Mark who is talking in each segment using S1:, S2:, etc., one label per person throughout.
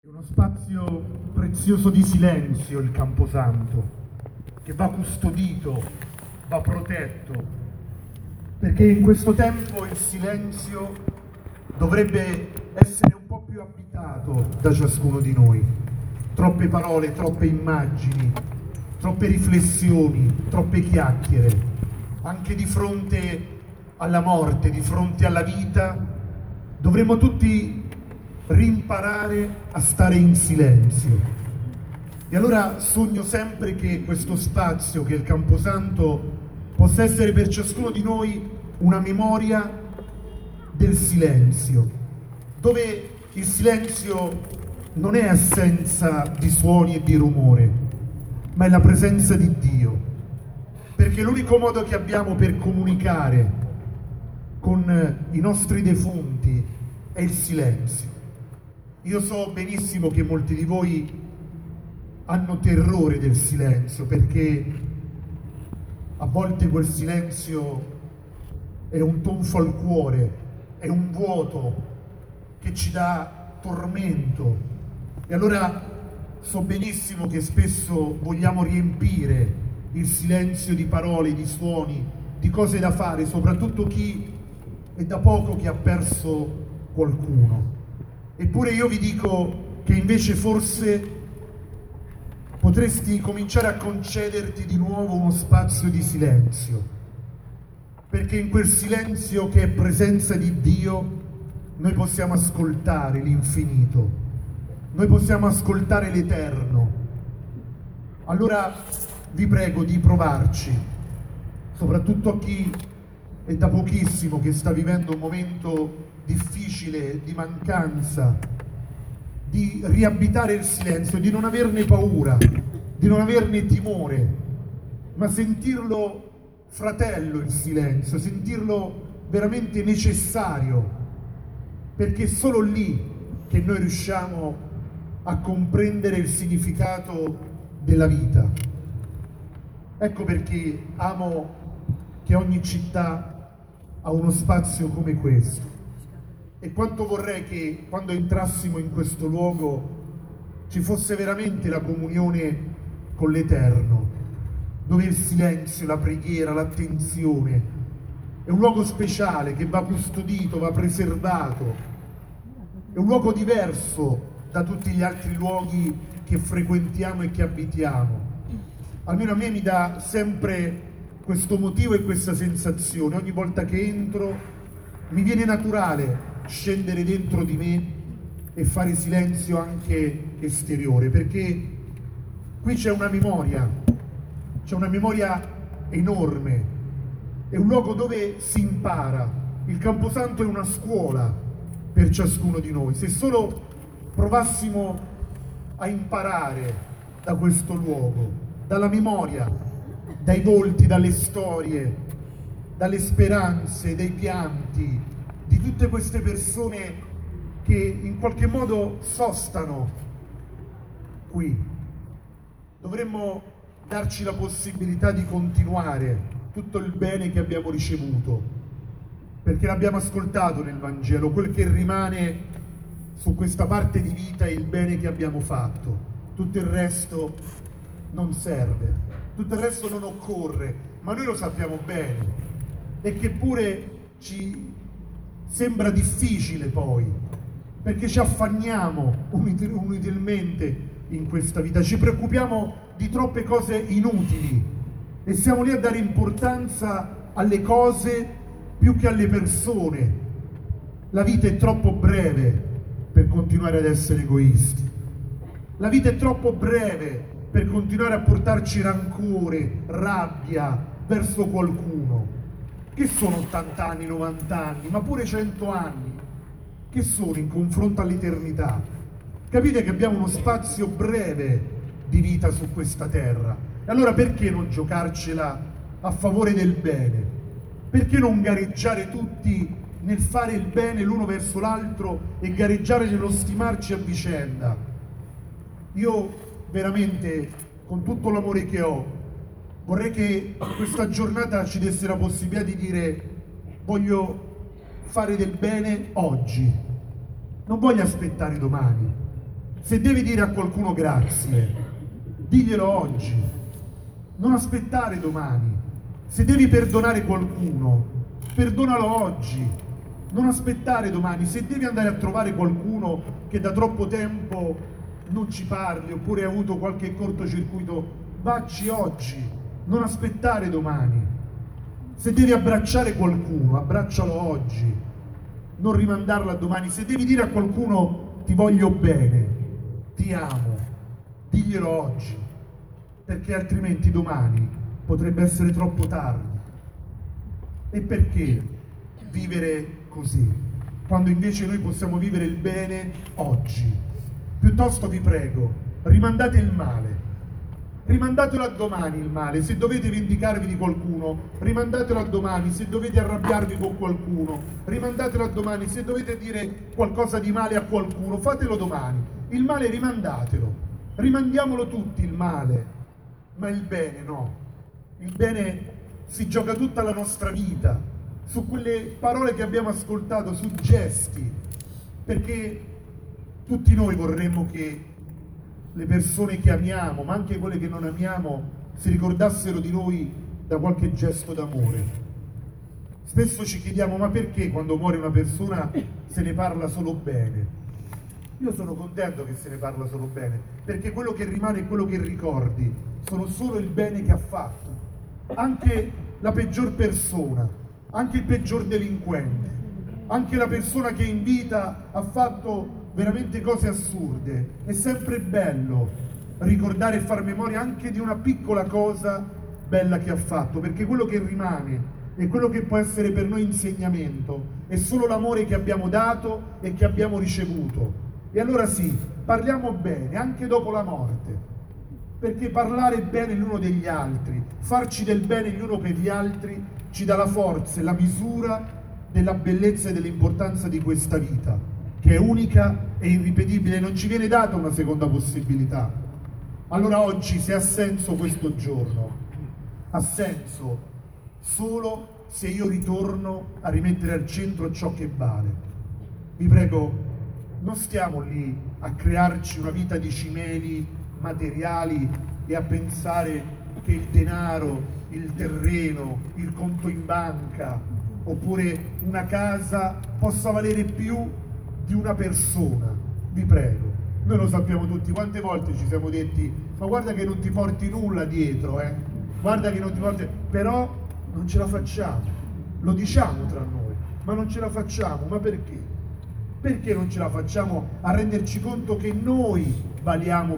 S1: È uno spazio prezioso di silenzio il Camposanto, che va custodito, va protetto, perché in questo tempo il silenzio dovrebbe essere un po' più abitato da ciascuno di noi. Troppe parole, troppe immagini, troppe riflessioni, troppe chiacchiere, anche di fronte alla morte, di fronte alla vita, dovremmo tutti rimparare a stare in silenzio. E allora sogno sempre che questo spazio, che è il Camposanto, possa essere per ciascuno di noi una memoria del silenzio, dove il silenzio non è assenza di suoni e di rumore, ma è la presenza di Dio, perché l'unico modo che abbiamo per comunicare con i nostri defunti è il silenzio. Io so benissimo che molti di voi hanno terrore del silenzio, perché a volte quel silenzio è un tonfo al cuore, è un vuoto che ci dà tormento. E allora so benissimo che spesso vogliamo riempire il silenzio di parole, di suoni, di cose da fare, soprattutto chi è da poco che ha perso qualcuno. Eppure io vi dico che invece forse potresti cominciare a concederti di nuovo uno spazio di silenzio, perché in quel silenzio che è presenza di Dio noi possiamo ascoltare l'infinito, noi possiamo ascoltare l'eterno. Allora vi prego di provarci, soprattutto a chi è da pochissimo che sta vivendo un momento difficile, di mancanza, di riabitare il silenzio, di non averne paura, di non averne timore, ma sentirlo fratello il silenzio, sentirlo veramente necessario, perché è solo lì che noi riusciamo a comprendere il significato della vita. Ecco perché amo che ogni città ha uno spazio come questo. E quanto vorrei che quando entrassimo in questo luogo ci fosse veramente la comunione con l'Eterno, dove il silenzio, la preghiera, l'attenzione è un luogo speciale che va custodito, va preservato, è un luogo diverso da tutti gli altri luoghi che frequentiamo e che abitiamo. Almeno a me mi dà sempre questo motivo e questa sensazione. Ogni volta che entro mi viene naturale scendere dentro di me e fare silenzio anche esteriore, perché qui c'è una memoria enorme, è un luogo dove si impara. Il Camposanto è una scuola per ciascuno di noi. Se solo provassimo a imparare da questo luogo, dalla memoria, dai volti, dalle storie, dalle speranze, dai pianti, di tutte queste persone che in qualche modo sostano qui. Dovremmo darci la possibilità di continuare tutto il bene che abbiamo ricevuto, perché l'abbiamo ascoltato nel Vangelo. Quel che rimane su questa parte di vita è il bene che abbiamo fatto, tutto il resto non serve, tutto il resto non occorre, ma noi lo sappiamo bene, e che pure ci sembra difficile poi, perché ci affanniamo inutilmente in questa vita, ci preoccupiamo di troppe cose inutili e siamo lì a dare importanza alle cose più che alle persone. La vita è troppo breve per continuare ad essere egoisti, la vita è troppo breve per continuare a portarci rancore, rabbia verso qualcuno. Che sono 80 anni, 90 anni, ma pure 100 anni? Che sono in confronto all'eternità? Capite che abbiamo uno spazio breve di vita su questa terra. E allora perché non giocarcela a favore del bene? Perché non gareggiare tutti nel fare il bene l'uno verso l'altro e gareggiare nello stimarci a vicenda? Io veramente, con tutto l'amore che ho, vorrei che questa giornata ci desse la possibilità di dire: voglio fare del bene oggi, non voglio aspettare domani. Se devi dire a qualcuno grazie, diglielo oggi, non aspettare domani. Se devi perdonare qualcuno, perdonalo oggi, non aspettare domani. Se devi andare a trovare qualcuno che da troppo tempo non ci parli oppure hai avuto qualche cortocircuito, vacci oggi, non aspettare domani. Se devi abbracciare qualcuno, abbraccialo oggi, non rimandarlo a domani. Se devi dire a qualcuno ti voglio bene, ti amo, diglielo oggi, perché altrimenti domani potrebbe essere troppo tardi. E perché vivere così, quando invece noi possiamo vivere il bene oggi? Piuttosto vi prego, rimandate il male, rimandatelo a domani il male. Se dovete vendicarvi di qualcuno, rimandatelo a domani. Se dovete arrabbiarvi con qualcuno, rimandatelo a domani. Se dovete dire qualcosa di male a qualcuno, fatelo domani. Il male rimandatelo, rimandiamolo tutti il male, ma il bene no. Il bene si gioca tutta la nostra vita su quelle parole che abbiamo ascoltato, su gesti, perché tutti noi vorremmo che le persone che amiamo, ma anche quelle che non amiamo, si ricordassero di noi da qualche gesto d'amore. Spesso ci chiediamo: ma perché quando muore una persona se ne parla solo bene? Io sono contento che se ne parla solo bene, perché quello che rimane e quello che ricordi sono solo il bene che ha fatto. Anche la peggior persona, anche il peggior delinquente, anche la persona che in vita ha fatto veramente cose assurde, è sempre bello ricordare e far memoria anche di una piccola cosa bella che ha fatto, perché quello che rimane e quello che può essere per noi insegnamento è solo l'amore che abbiamo dato e che abbiamo ricevuto. E allora sì, parliamo bene anche dopo la morte, perché parlare bene l'uno degli altri, farci del bene gli uno per gli altri, ci dà la forza e la misura della bellezza e dell'importanza di questa vita, che è unica e irripetibile, non ci viene data una seconda possibilità. Allora oggi, se ha senso questo giorno, ha senso solo se io ritorno a rimettere al centro ciò che vale. Vi prego, non stiamo lì a crearci una vita di cimeli materiali e a pensare che il denaro, il terreno, il conto in banca oppure una casa possa valere più di una persona. Vi prego, noi lo sappiamo tutti, quante volte ci siamo detti: ma guarda che non ti porti nulla dietro, guarda che non ti porti, però non ce la facciamo, lo diciamo tra noi, ma non ce la facciamo. Ma perché? Perché non ce la facciamo a renderci conto che noi valiamo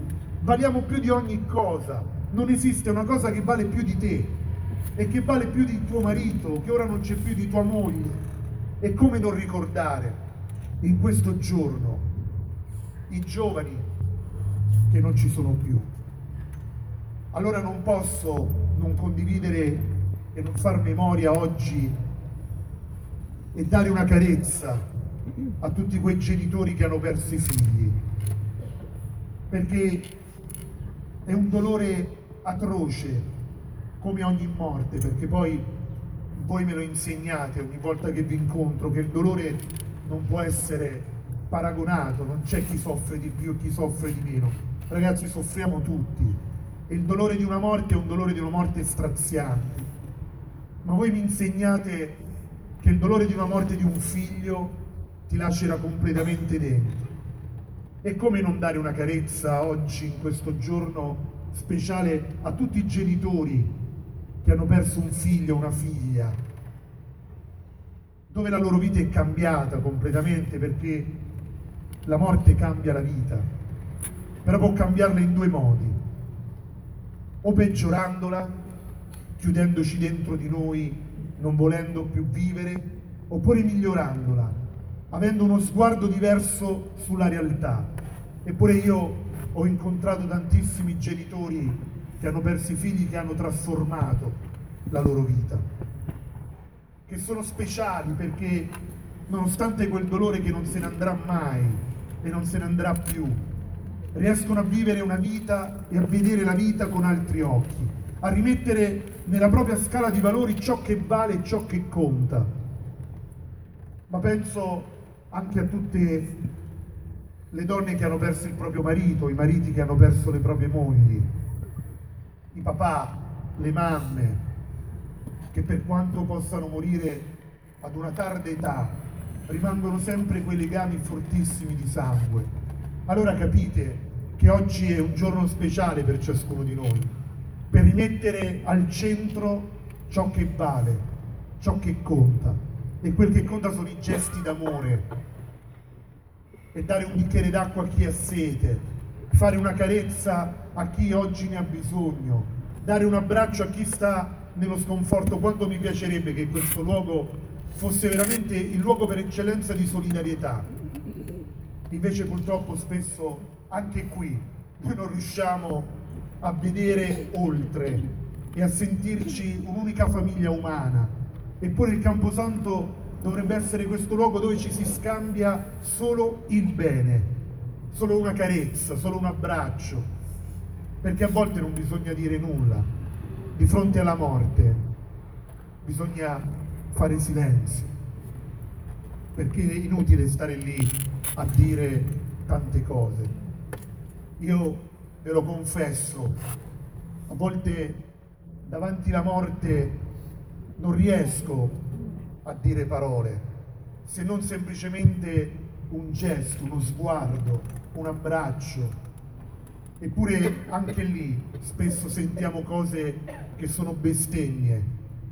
S1: più di ogni cosa? Non esiste una cosa che vale più di te e che vale più di tuo marito, che ora non c'è più, di tua moglie. E come non ricordare in questo giorno i giovani che non ci sono più? Allora non posso non condividere e non far memoria oggi e dare una carezza a tutti quei genitori che hanno perso i figli, perché è un dolore atroce come ogni morte, perché poi voi me lo insegnate ogni volta che vi incontro, che il dolore non può essere paragonato, non c'è chi soffre di più e chi soffre di meno. Ragazzi, soffriamo tutti e il dolore di una morte è un dolore di una morte straziante, ma voi mi insegnate che il dolore di una morte di un figlio ti lacera completamente dentro. E come non dare una carezza oggi, in questo giorno speciale, a tutti i genitori che hanno perso un figlio o una figlia, dove la loro vita è cambiata completamente, perché la morte cambia la vita, però può cambiarla in due modi: o peggiorandola, chiudendoci dentro di noi, non volendo più vivere, oppure migliorandola, avendo uno sguardo diverso sulla realtà. Eppure io ho incontrato tantissimi genitori che hanno perso i figli, che hanno trasformato la loro vita, che sono speciali perché nonostante quel dolore che non se ne andrà mai e non se ne andrà più, riescono a vivere una vita e a vedere la vita con altri occhi, a rimettere nella propria scala di valori ciò che vale e ciò che conta. Ma penso anche a tutte le donne che hanno perso il proprio marito, i mariti che hanno perso le proprie mogli, i papà, le mamme, che per quanto possano morire ad una tarda età, rimangono sempre quei legami fortissimi di sangue. Allora capite che oggi è un giorno speciale per ciascuno di noi, per rimettere al centro ciò che vale, ciò che conta, e quel che conta sono i gesti d'amore, e dare un bicchiere d'acqua a chi ha sete, fare una carezza a chi oggi ne ha bisogno, dare un abbraccio a chi sta nello sconforto. Quanto mi piacerebbe che questo luogo fosse veramente il luogo per eccellenza di solidarietà. Invece purtroppo spesso anche qui noi non riusciamo a vedere oltre e a sentirci un'unica famiglia umana. Eppure il Camposanto dovrebbe essere questo luogo dove ci si scambia solo il bene, solo una carezza, solo un abbraccio, perché a volte non bisogna dire nulla. Di fronte alla morte bisogna fare silenzio, perché è inutile stare lì a dire tante cose. Io ve lo confesso, a volte davanti alla morte non riesco a dire parole, se non semplicemente un gesto, uno sguardo, un abbraccio. Eppure anche lì spesso sentiamo cose che sono bestemmie.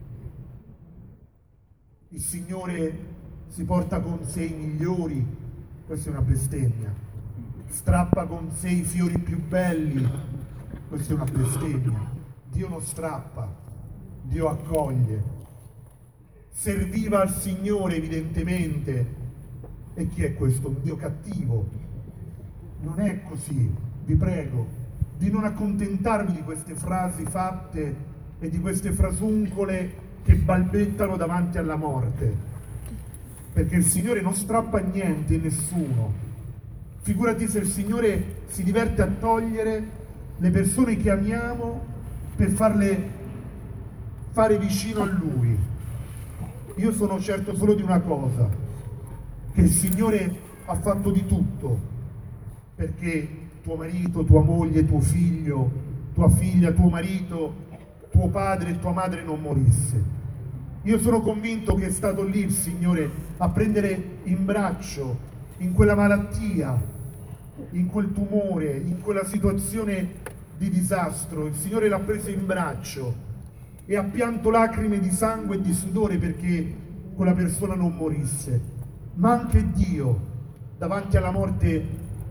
S1: Il Signore si porta con sé i migliori, questa è una bestemmia. Strappa con sé i fiori più belli, questa è una bestemmia. Dio non strappa, Dio accoglie. Serviva al Signore evidentemente. E chi è questo? Un Dio cattivo? Non è così. Vi prego di non accontentarvi di queste frasi fatte e di queste frasuncole che balbettano davanti alla morte, perché il Signore non strappa niente e nessuno. Figurati se il Signore si diverte a togliere le persone che amiamo per farle fare vicino a Lui. Io sono certo solo di una cosa, che il Signore ha fatto di tutto perché tuo marito, tua moglie, tuo figlio, tua figlia, tuo marito, tuo padre e tua madre non morisse. Io sono convinto che è stato lì il Signore a prendere in braccio, in quella malattia, in quel tumore, in quella situazione di disastro. Il Signore l'ha preso in braccio e ha pianto lacrime di sangue e di sudore perché quella persona non morisse. Ma anche Dio davanti alla morte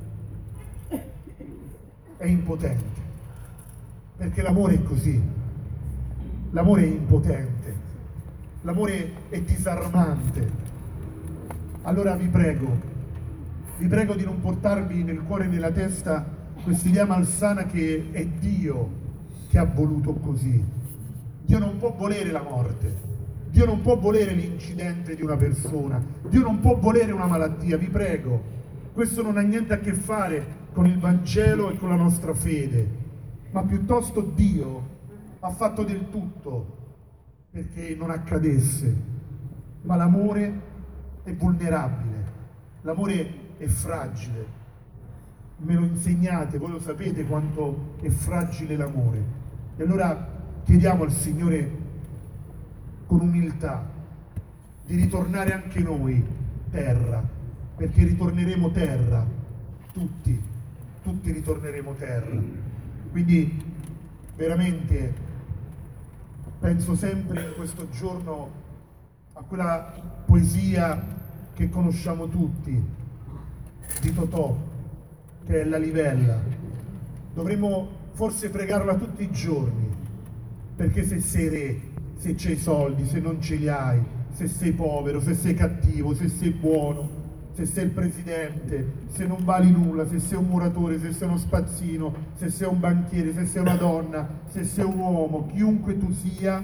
S1: è impotente, perché l'amore è così, l'amore è impotente, l'amore è disarmante. Allora vi prego di non portarvi nel cuore e nella testa quest'idea malsana che è Dio che ha voluto così. Dio non può volere la morte, Dio non può volere l'incidente di una persona, Dio non può volere una malattia, vi prego. Questo non ha niente a che fare con il Vangelo e con la nostra fede, ma piuttosto Dio ha fatto del tutto perché non accadesse. Ma l'amore è vulnerabile, l'amore è fragile. Me lo insegnate, voi lo sapete quanto è fragile l'amore. E allora chiediamo al Signore con umiltà di ritornare anche noi terra, perché ritorneremo terra, tutti ritorneremo terra. Quindi veramente penso sempre in questo giorno a quella poesia che conosciamo tutti di Totò, che è La livella. Dovremmo forse pregarla tutti i giorni, perché se sei re, se c'hai soldi, se non ce li hai, se sei povero, se sei cattivo, se sei buono, se sei il presidente, se non vali nulla, se sei un muratore, se sei uno spazzino, se sei un banchiere, se sei una donna, se sei un uomo, chiunque tu sia,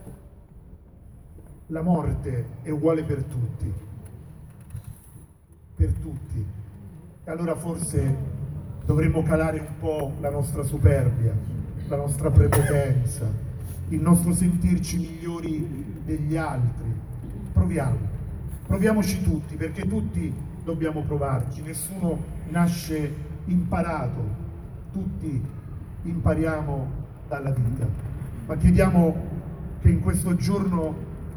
S1: la morte è uguale per tutti. Per tutti. E allora forse dovremmo calare un po' la nostra superbia, la nostra prepotenza, il nostro sentirci migliori degli altri. Proviamoci tutti, perché tutti dobbiamo provarci, nessuno nasce imparato, tutti impariamo dalla vita, ma chiediamo che in questo giorno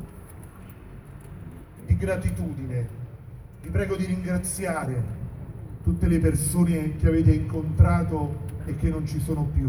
S1: di gratitudine vi prego di ringraziare tutte le persone che avete incontrato e che non ci sono più.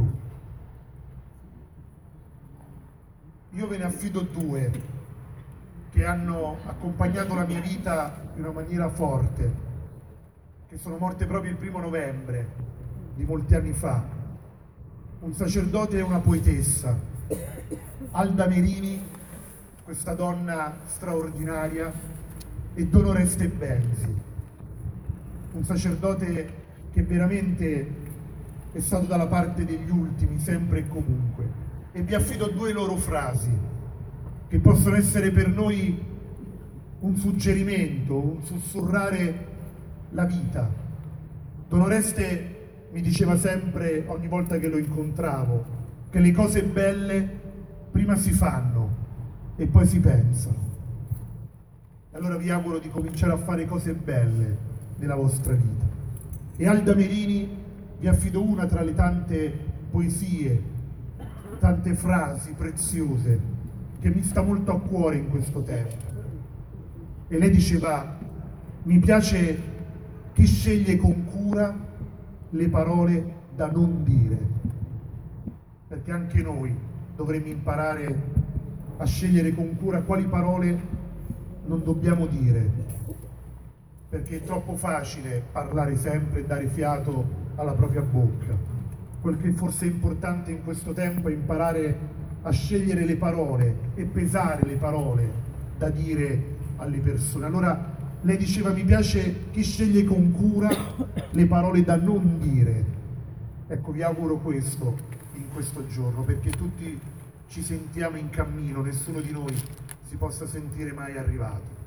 S1: Io ve ne affido due che hanno accompagnato la mia vita in una maniera forte, che sono morte proprio il 1° novembre di molti anni fa. Un sacerdote e una poetessa, Alda Merini, questa donna straordinaria, e Don Oreste Benzi, un sacerdote che veramente è stato dalla parte degli ultimi, sempre e comunque. E vi affido due loro frasi che possono essere per noi un suggerimento, un sussurrare la vita. Don Oreste mi diceva sempre, ogni volta che lo incontravo, che le cose belle prima si fanno e poi si pensano. Allora vi auguro di cominciare a fare cose belle nella vostra vita. E Alda Merini vi affido una tra le tante poesie, tante frasi preziose che mi sta molto a cuore in questo tempo. E lei diceva: mi piace chi sceglie con cura le parole da non dire, perché anche noi dovremmo imparare a scegliere con cura quali parole non dobbiamo dire, perché è troppo facile parlare sempre e dare fiato alla propria bocca. Quel che forse è importante in questo tempo è imparare a scegliere le parole e pesare le parole da dire alle persone. Allora lei diceva: mi piace chi sceglie con cura le parole da non dire. Ecco, vi auguro questo in questo giorno, perché tutti ci sentiamo in cammino, nessuno di noi si possa sentire mai arrivato.